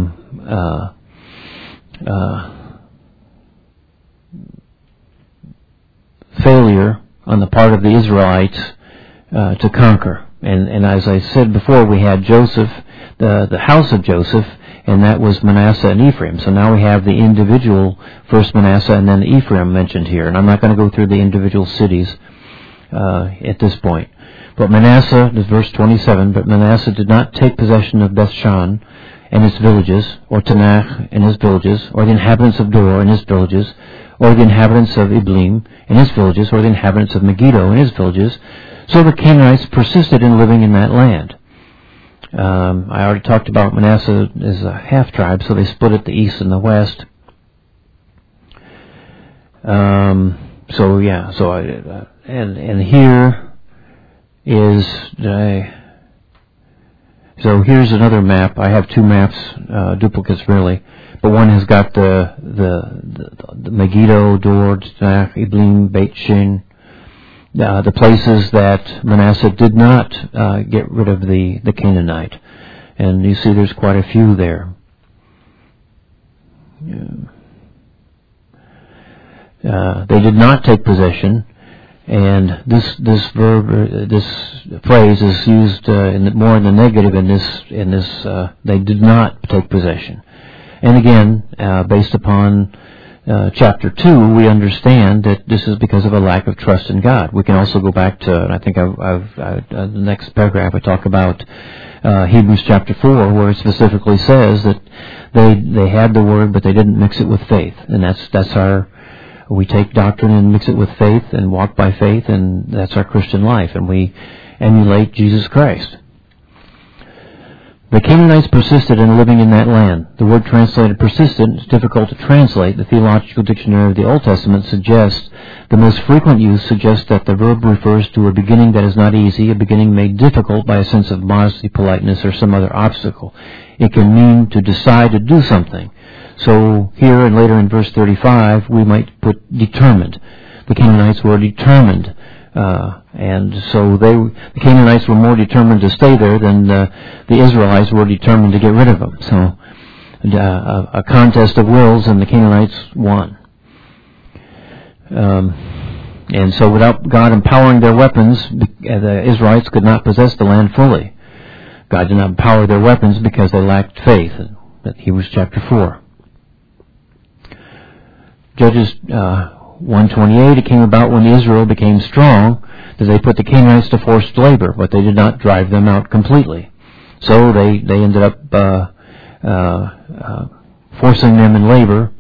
failure on the part of the Israelites to conquer. And as I said before, we had Joseph, the house of Joseph, and that was Manasseh and Ephraim. So now we have the individual, first Manasseh and then Ephraim mentioned here. And I'm not going to go through the individual cities at this point. But Manasseh, this is verse 27, but Manasseh did not take possession of Bethshan and its villages, or Tanakh and its villages, or the inhabitants of Dor and its villages, or the inhabitants of Iblim and its villages, or the inhabitants of Megiddo and its villages. So the Canaanites persisted in living in that land. I already talked about Manasseh as a half-tribe, so they split it the east and the west. And here is so here's another map. I have two maps, duplicates really, but one has got the Megiddo, Dor, Tanakh, Iblim, Beit Shin, the places that Manasseh did not get rid of the Canaanite, and you see there's quite a few there. They did not take possession. And this verb, this phrase is used more in the negative in this. They did not take possession. And again, based upon chapter 2, we understand that this is because of a lack of trust in God. We can also go back to, and I think the next paragraph I talk about Hebrews chapter 4, where it specifically says that they had the word, but they didn't mix it with faith, and that's our. We take doctrine and mix it with faith and walk by faith, and that's our Christian life, and we emulate Jesus Christ. The Canaanites persisted in living in that land. The word translated persistent is difficult to translate. The Theological Dictionary of the Old Testament suggests the most frequent use suggests that the verb refers to a beginning that is not easy, a beginning made difficult by a sense of modesty, politeness, or some other obstacle. It can mean to decide to do something. So here and later in verse 35, we might put determined. The Canaanites were determined, and so the Canaanites were more determined to stay there than the Israelites were determined to get rid of them. So a contest of wills, and the Canaanites won. And so without God empowering their weapons, the Israelites could not possess the land fully. God did not empower their weapons because they lacked faith. Hebrews chapter 4. Judges 1:28, it came about when Israel became strong that they put the Canaanites to forced labor, but they did not drive them out completely. So they ended up forcing them in labor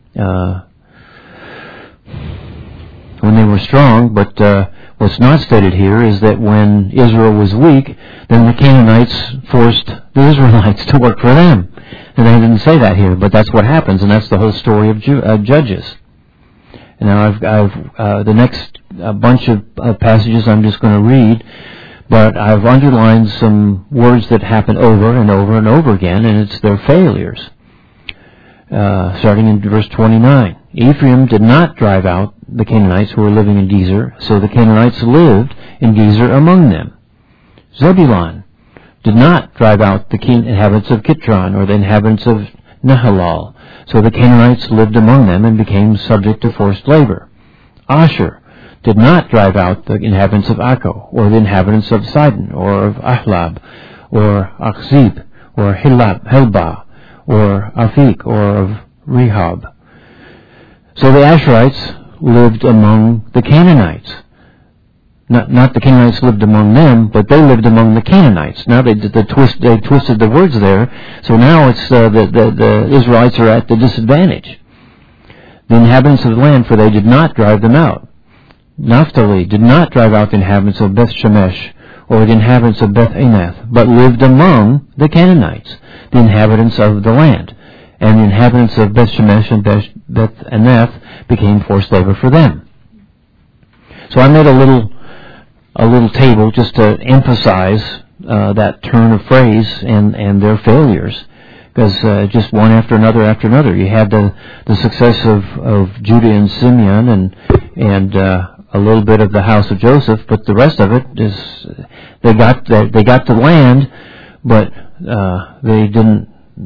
when they were strong. But what's not stated here is that when Israel was weak, then the Canaanites forced the Israelites to work for them. And they didn't say that here, but that's what happens, and that's the whole story of Judges. And now I've the next bunch of passages I'm just going to read, but I've underlined some words that happen over and over and over again, and it's their failures. Starting in verse 29. Ephraim did not drive out the Canaanites who were living in Gezer, so the Canaanites lived in Gezer among them. Zebulun did not drive out the inhabitants of Kitron or the inhabitants of Nahalal, so the Canaanites lived among them and became subject to forced labor. Asher did not drive out the inhabitants of Akko or the inhabitants of Sidon or of Ahlab or Achzib or Helba or Afik or of Rehob. So the Asherites lived among the Canaanites. Not the Canaanites lived among them, but they lived among the Canaanites. Now they twisted the words there, so now it's the Israelites are at the disadvantage. The inhabitants of the land, for they did not drive them out. Naphtali did not drive out the inhabitants of Beth Shemesh or the inhabitants of Beth-Anath, but lived among the Canaanites, the inhabitants of the land. And the inhabitants of Beth-Shemesh and Beth-Anath became forced labor for them. So I made a little table just to emphasize that turn of phrase and their failures, because just one after another. You had the success of Judah and Simeon and a little bit of the house of Joseph, but the rest of it is they got the land, but they didn't.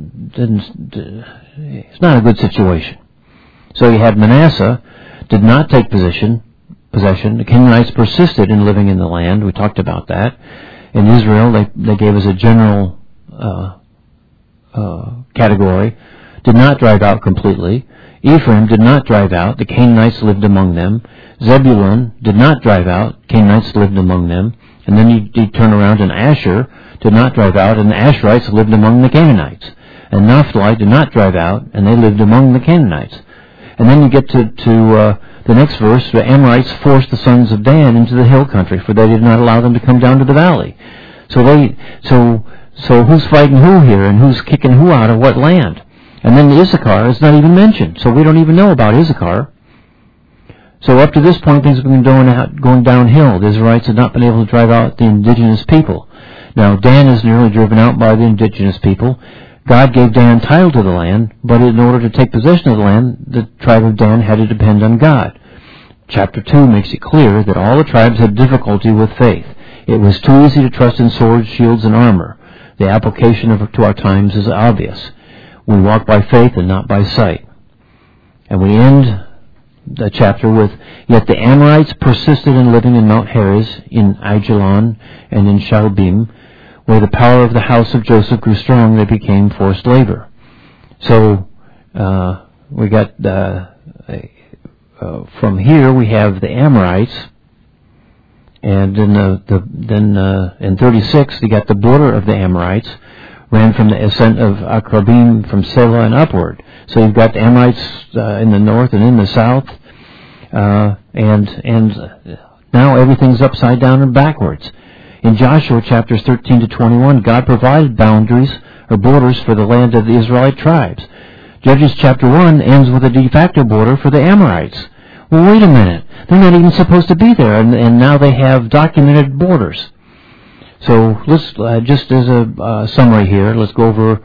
It's not a good situation. So you had Manasseh did not take possession. The Canaanites persisted in living in the land. We talked about that. In Israel, they gave us a general category. Did not drive out completely. Ephraim did not drive out. The Canaanites lived among them. Zebulun did not drive out. Canaanites lived among them. And then you turn around and Asher did not drive out, and the Asherites lived among the Canaanites. And Naphtali did not drive out, and they lived among the Canaanites. And then you get to the next verse, the Amorites forced the sons of Dan into the hill country, for they did not allow them to come down to the valley. So who's fighting who here, and who's kicking who out of what land? And then the Issachar is not even mentioned, so we don't even know about Issachar. So up to this point, things have been going downhill. The Israelites have not been able to drive out the indigenous people. Now, Dan is nearly driven out by the indigenous people. God gave Dan title to the land, but in order to take possession of the land, the tribe of Dan had to depend on God. Chapter 2 makes it clear that all the tribes had difficulty with faith. It was too easy to trust in swords, shields, and armor. The application to our times is obvious. We walk by faith and not by sight. And we end the chapter with, yet the Amorites persisted in living in Mount Heres, in Aijalon, and in Shaalbim, where the power of the house of Joseph grew strong. They became forced labor. So we got from here we have the Amorites, and then in 36 you got the border of the Amorites ran from the ascent of Akrabim from Selah and upward. So you've got the Amorites in the north and in the south, and now everything's upside down and backwards. In Joshua chapters 13 to 21, God provided boundaries or borders for the land of the Israelite tribes. Judges chapter 1 ends with a de facto border for the Amorites. Well, wait a minute. They're not even supposed to be there, and now they have documented borders. So let's, just as a summary here, let's go over,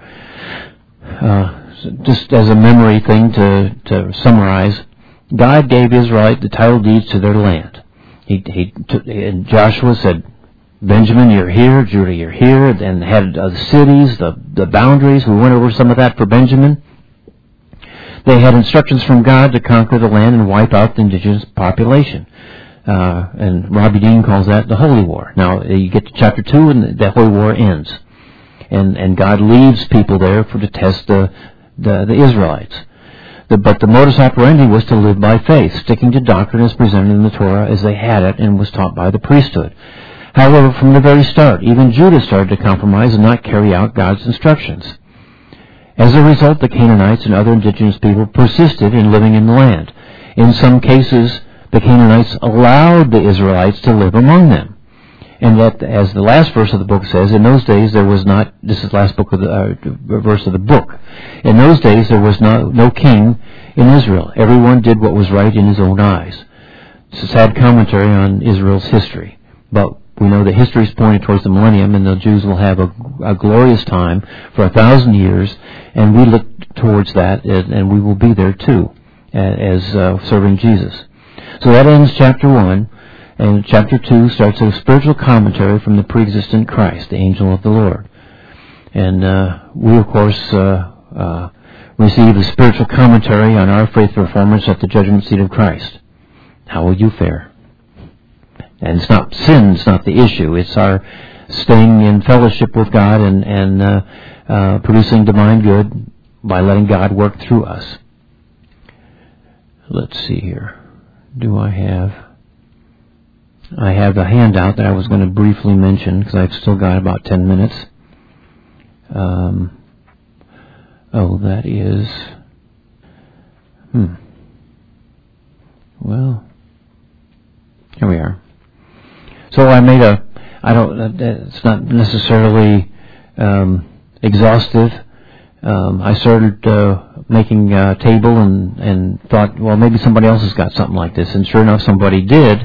just as a memory thing to summarize. God gave Israelite the title deeds to their land. And Joshua said, Benjamin, you're here, Judah, you're here, and had the cities, the boundaries. We went over some of that for Benjamin. They had instructions from God to conquer the land and wipe out the indigenous population. And Robbie Dean calls that the Holy War. Now, you get to chapter 2 and the Holy War ends. And God leaves people there to test the Israelites. But the modus operandi was to live by faith, sticking to doctrine as presented in the Torah as they had it and was taught by the priesthood. However, from the very start, even Judah started to compromise and not carry out God's instructions. As a result, the Canaanites and other indigenous people persisted in living in the land. In some cases, the Canaanites allowed the Israelites to live among them. And that, as the last verse of the book says, in those days there was not, this is the last verse of the book, in those days there was no king in Israel. Everyone did what was right in his own eyes. It's a sad commentary on Israel's history. But we know that history is pointed towards the millennium, and the Jews will have a glorious time for 1,000 years, and we look towards that, and we will be there too, as serving Jesus. So that ends chapter 1, and chapter 2 starts a spiritual commentary from the pre-existent Christ, the angel of the Lord. And we, of course, receive a spiritual commentary on our faith performance at the judgment seat of Christ. How will you fare? And it's not sin, it's not the issue. It's our staying in fellowship with God and producing divine good by letting God work through us. Let's see here. I have a handout that I was going to briefly mention because I've still got about 10 minutes. That is... Well, here we are. So I It's not necessarily exhaustive. I started making a table and thought, well, maybe somebody else has got something like this, and sure enough, somebody did.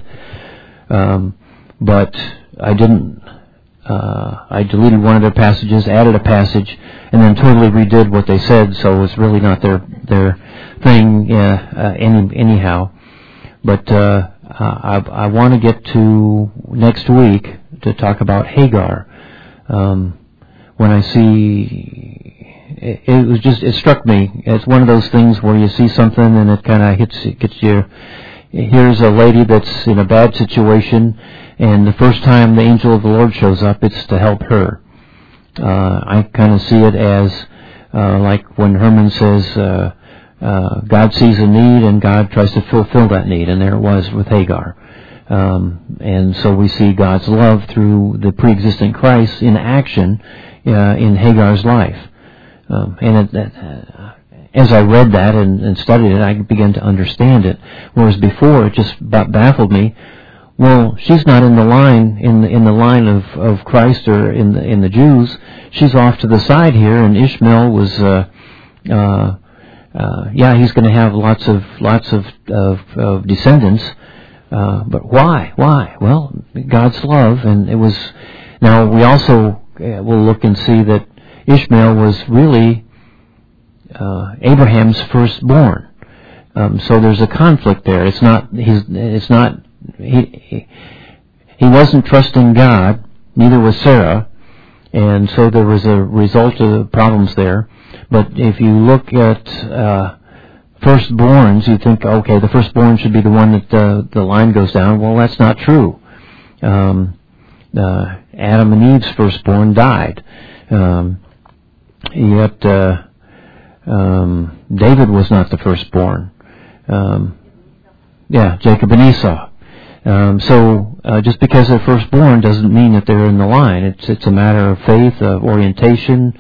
But I didn't. I deleted one of their passages, added a passage, and then totally redid what they said. So it's really not their thing anyhow. But I want to get to next week to talk about Hagar. When I see, it struck me. It's one of those things where you see something and it kind of gets you. Here's a lady that's in a bad situation, and the first time the angel of the Lord shows up, it's to help her. I kind of see it as like when Herman says, God sees a need and God tries to fulfill that need, and there it was with Hagar. And so we see God's love through the pre-existent Christ in action in Hagar's life. As I read that and studied it, I began to understand it. Whereas before, it just baffled me. Well, she's not in the line in the line of Christ or in the Jews. She's off to the side here, and Ishmael was he's going to have lots of descendants. But why? Well, God's love, and it was. Now we also will look and see that Ishmael was really Abraham's firstborn. So there's a conflict there. He wasn't trusting God, neither was Sarah, and so there was a result of problems there. But if you look at firstborns, you think, okay, the firstborn should be the one that the line goes down. Well, that's not true. Adam and Eve's firstborn died. Yet David was not the firstborn. Jacob and Esau. So just because they're firstborn doesn't mean that they're in the line. It's a matter of faith, of orientation.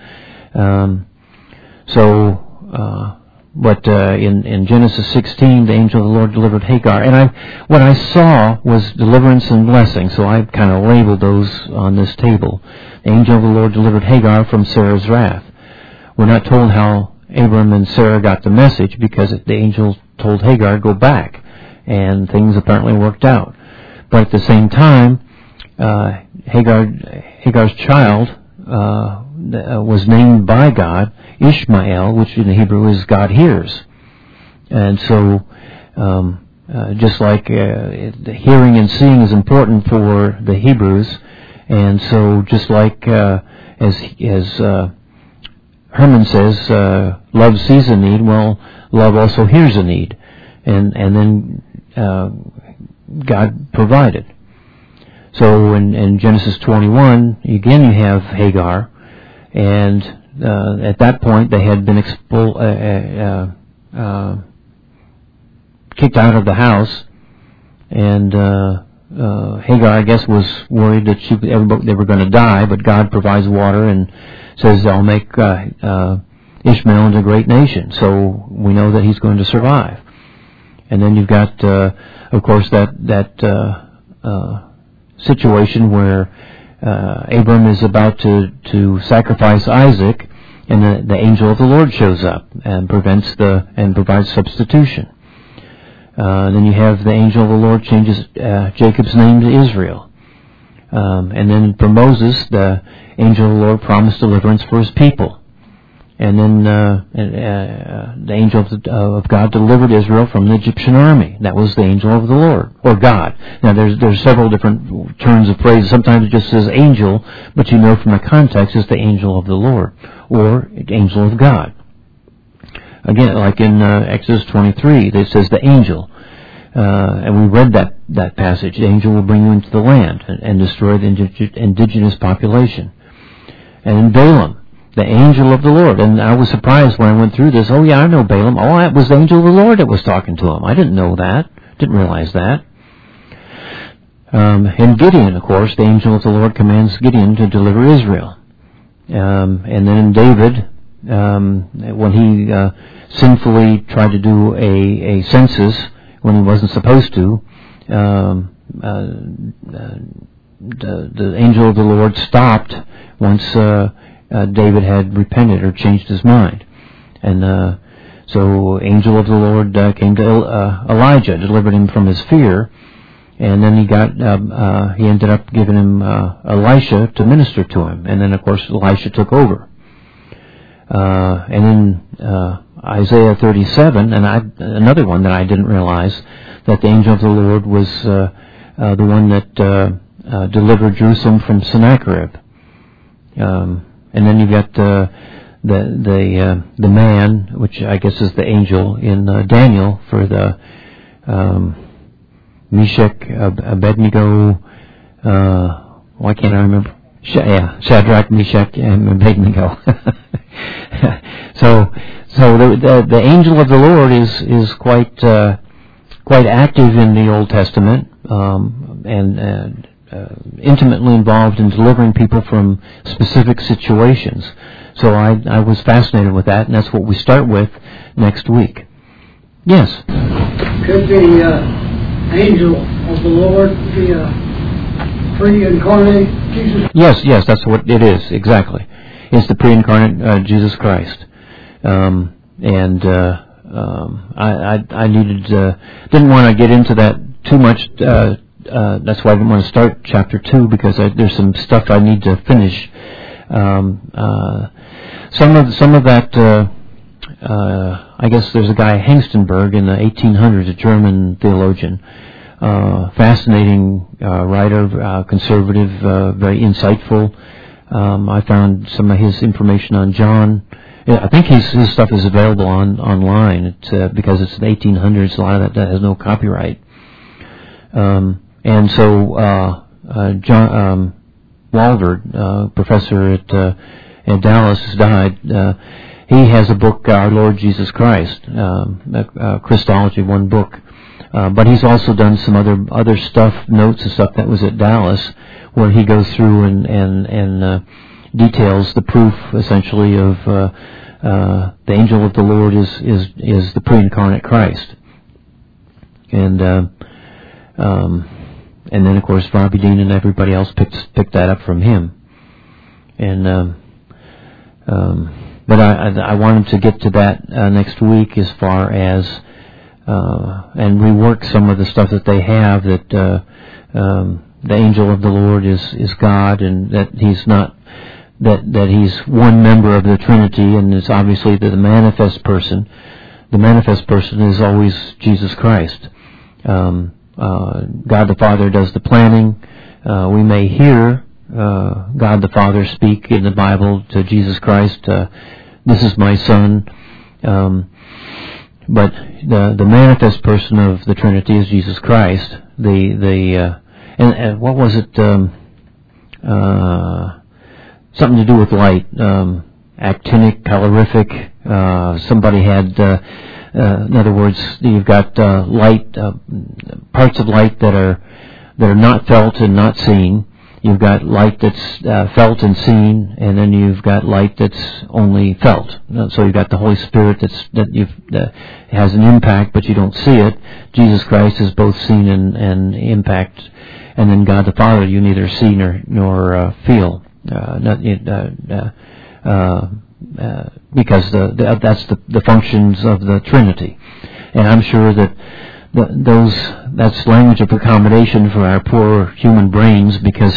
But in Genesis 16, the angel of the Lord delivered Hagar, and what I saw was deliverance and blessing. So I kind of labeled those on this table. The angel of the Lord delivered Hagar from Sarah's wrath. We're not told how Abram and Sarah got the message, because the angel told Hagar, go back, and things apparently worked out. But at the same time, Hagar's child was named by God Ishmael, which in the Hebrew is God hears. And so just like the hearing and seeing is important for the Hebrews, and so just like as Herman says, love sees a need, well, love also hears a need, and then God provided. So in Genesis 21, again you have Hagar, and at that point they had been kicked out of the house, and Hagar, I guess, was worried that they were going to die, but God provides water and says, I'll make Ishmael into a great nation. So we know that he's going to survive. And then you've got, of course, that situation where Abram is about to sacrifice Isaac, and the angel of the Lord shows up and provides substitution. Then you have the angel of the Lord changes Jacob's name to Israel. And then for Moses, the angel of the Lord promised deliverance for his people. And then the angel of God delivered Israel from the Egyptian army. That was the angel of the Lord, or God. Now there's several different turns of phrase. Sometimes it just says angel, but you know from the context it's the angel of the Lord, or angel of God. Again, like in Exodus 23, it says the angel. And we read that passage. The angel will bring you into the land and destroy the indigenous population. And in Balaam, the angel of the Lord. And I was surprised when I went through this. Oh, yeah, I know Balaam. Oh, it was the angel of the Lord that was talking to him. I didn't know that. Didn't realize that. And Gideon, of course, the angel of the Lord commands Gideon to deliver Israel. And then in David, when he sinfully tried to do a census when he wasn't supposed to, the angel of the Lord stopped once David had repented or changed his mind. And so angel of the Lord came to Elijah, delivered him from his fear, and then he ended up giving him Elisha to minister to him. And then, of course, Elisha took over. And in Isaiah 37, and another one that I didn't realize, that the angel of the Lord was the one that delivered Jerusalem from Sennacherib. And then you've got the man, which I guess is the angel in Daniel for the Meshach, Abednego. Why can't I remember? Shadrach, Meshach, and Abednego. So the angel of the Lord is quite active in the Old Testament, and intimately involved in delivering people from specific situations. So I was fascinated with that, and that's what we start with next week. Yes? Could the angel of the Lord be a pre-incarnate Jesus? Yes, that's what it is, exactly. It's the pre-incarnate Jesus Christ. I didn't want to get into that too much. That's why I didn't want to start chapter 2, because there's some stuff I need to finish. Some of that, I guess there's a guy, Hengstenberg, in the 1800s, a German theologian, fascinating writer, conservative, very insightful. I found some of his information on John. I think his stuff is available online. It's because it's the 1800s. A lot of that has no copyright. And so John Walvoord, professor at Dallas, has died. He has a book, Our Lord Jesus Christ, Christology, one book. But he's also done some other stuff, notes and stuff that was at Dallas, where he goes through and details the proof, essentially, of the angel of the Lord is the pre-incarnate Christ. And then, of course, Bobby Dean and everybody else picked that up from him. And but I wanted to get to that next week, as far as and rework some of the stuff that they have, that the angel of the Lord is God, and that he's not that he's one member of the Trinity, and it's obviously the manifest person. The manifest person is always Jesus Christ. God the Father does the planning. We may hear God the Father speak in the Bible to Jesus Christ, "This is my Son." But the manifest person of the Trinity is Jesus Christ. And what was it? Something to do with light. Actinic, calorific. Somebody had. In other words, you've got light, parts of light that are not felt and not seen. You've got light that's felt and seen, and then you've got light that's only felt. So you've got the Holy Spirit that has an impact, but you don't see it. Jesus Christ is both seen and impact, and then God the Father you neither see nor feel. Because that's the functions of the Trinity, and I'm sure that that's language of accommodation for our poor human brains, because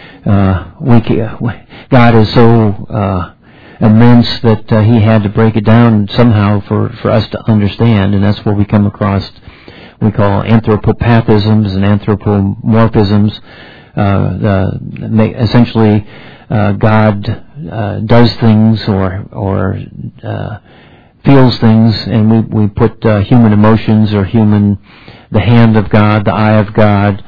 God is so immense that He had to break it down somehow for us to understand, and that's where we come across we call anthropopathisms and anthropomorphisms. Essentially, God does things or feels things, and we put human emotions or the hand of God, the eye of God,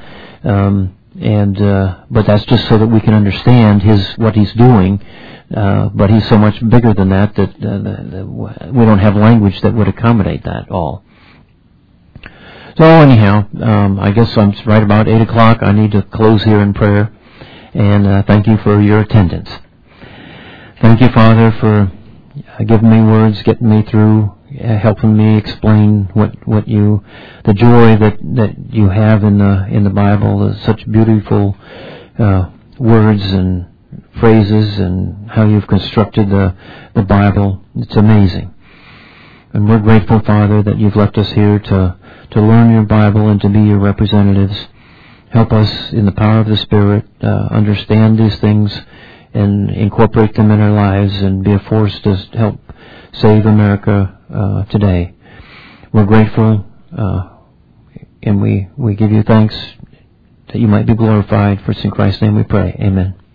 but that's just so that we can understand what He's doing. But He's so much bigger than that we don't have language that would accommodate that all. So anyhow, I guess I'm right about 8 o'clock. I need to close here in prayer, and thank you for your attendance. Thank you, Father, for giving me words, getting me through, helping me explain the joy that you have in the Bible. Such beautiful words and phrases and how you've constructed the Bible. It's amazing. And we're grateful, Father, that you've left us here to learn your Bible and to be your representatives. Help us in the power of the Spirit understand these things and incorporate them in our lives and be a force to help save America today. We're grateful and we give you thanks that you might be glorified. For it's in Christ's name we pray. Amen.